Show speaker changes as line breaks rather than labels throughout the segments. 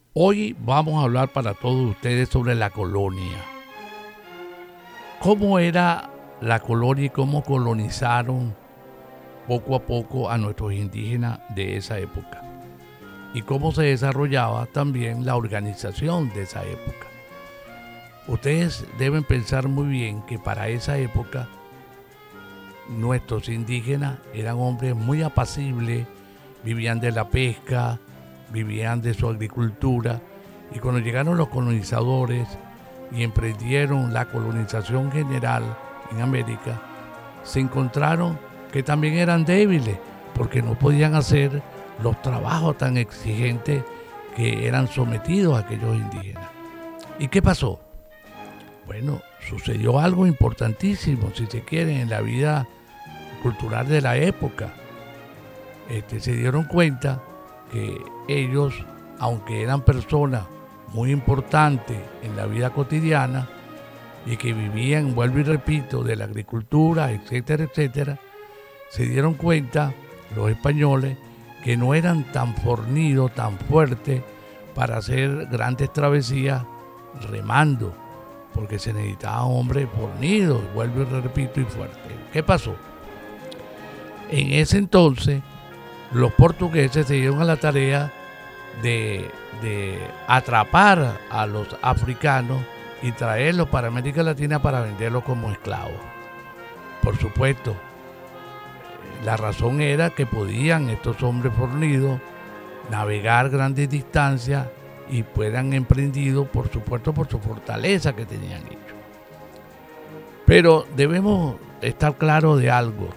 Hoy vamos a hablar para todos ustedes sobre la colonia. ¿Cómo era la colonia y cómo colonizaron poco a poco a nuestros indígenas de esa época? Y cómo se desarrollaba también la organización de esa época. Ustedes deben pensar muy bien que para esa época nuestros indígenas eran hombres muy apacibles, vivían de la pesca, vivían de su agricultura, y cuando llegaron los colonizadores y emprendieron la colonización general en América, se encontraron que también eran débiles porque no podían hacer los trabajos tan exigentes que eran sometidos a aquellos indígenas. ¿Y qué pasó? Bueno, sucedió algo importantísimo, si se quiere, en la vida cultural de la época. Se dieron cuenta que ellos, aunque eran personas muy importantes en la vida cotidiana y que vivían, vuelvo y repito, de la agricultura, etcétera, etcétera, se dieron cuenta los españoles que no eran tan fornidos, tan fuertes para hacer grandes travesías remando, porque se necesitaban hombres fornidos, vuelvo y repito, y fuertes. ¿Qué pasó? En ese entonces, los portugueses se dieron a la tarea de atrapar a los africanos y traerlos para América Latina para venderlos como esclavos. Por supuesto, la razón era que podían estos hombres fornidos navegar grandes distancias y fueran emprendidos, por supuesto, por su fortaleza que tenían ellos. Pero debemos estar claros de algo.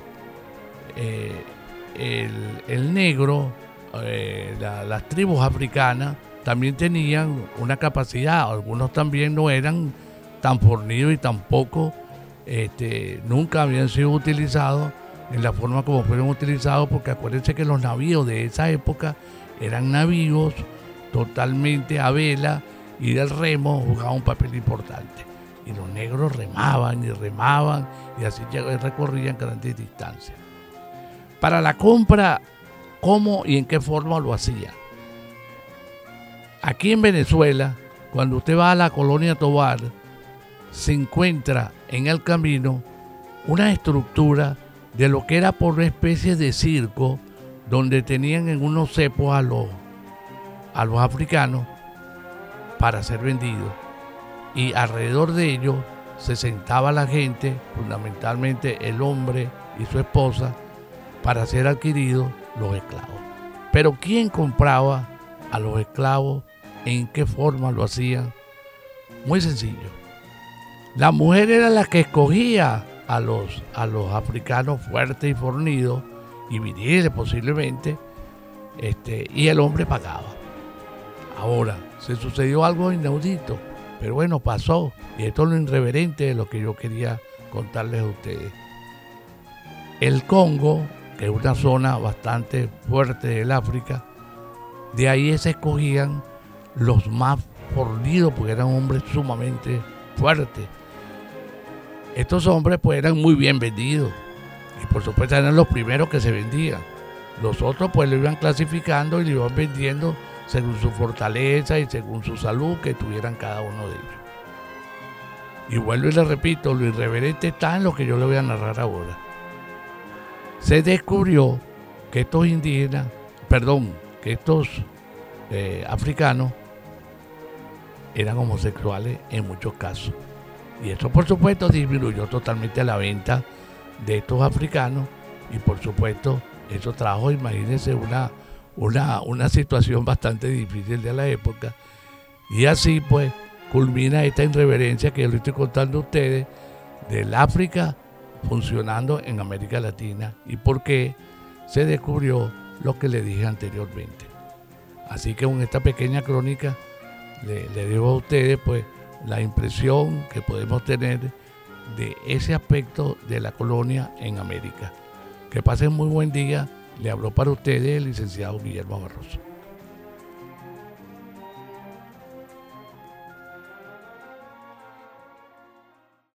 El negro, las tribus africanas también tenían una capacidad, algunos también no eran tan fornidos y tampoco nunca habían sido utilizados en la forma como fueron utilizados, porque acuérdense que los navíos de esa época eran navíos totalmente a vela y del remo jugaba un papel importante. Y los negros remaban y así recorrían grandes distancias. Para la compra, ¿cómo y en qué forma lo hacían? Aquí en Venezuela, cuando usted va a la colonia Tovar, se encuentra en el camino una estructura de lo que era por una especie de circo, donde tenían en unos cepos a los africanos para ser vendidos. Y alrededor de ellos se sentaba la gente, fundamentalmente el hombre y su esposa, para ser adquiridos los esclavos. Pero ¿quién compraba a los esclavos? ¿En qué forma lo hacían? Muy sencillo. La mujer era la que escogía a los africanos fuertes y fornidos y viriles posiblemente, y el hombre pagaba. Ahora, se sucedió algo inaudito, pero bueno, pasó, y esto es lo irreverente de lo que yo quería contarles a ustedes. El Congo, que es una zona bastante fuerte del África, de ahí se escogían los más fornidos porque eran hombres sumamente fuertes. Estos hombres pues eran muy bien vendidos y por supuesto eran los primeros que se vendían. Los otros pues lo iban clasificando y lo iban vendiendo según su fortaleza y según su salud que tuvieran cada uno de ellos. Y vuelvo y le repito, lo irreverente está en lo que yo le voy a narrar ahora. Se descubrió que estos indígenas, que estos africanos eran homosexuales en muchos casos. Y eso por supuesto disminuyó totalmente la venta de estos africanos y por supuesto eso trajo, imagínense, una situación bastante difícil de la época. Y así pues culmina esta irreverencia que yo les estoy contando a ustedes del África funcionando en América Latina y por qué se descubrió lo que le dije anteriormente. Así que con esta pequeña crónica le dejo a ustedes pues la impresión que podemos tener de ese aspecto de la colonia en América. Que pasen muy buen día. Le habló para ustedes el licenciado Guillermo Barroso.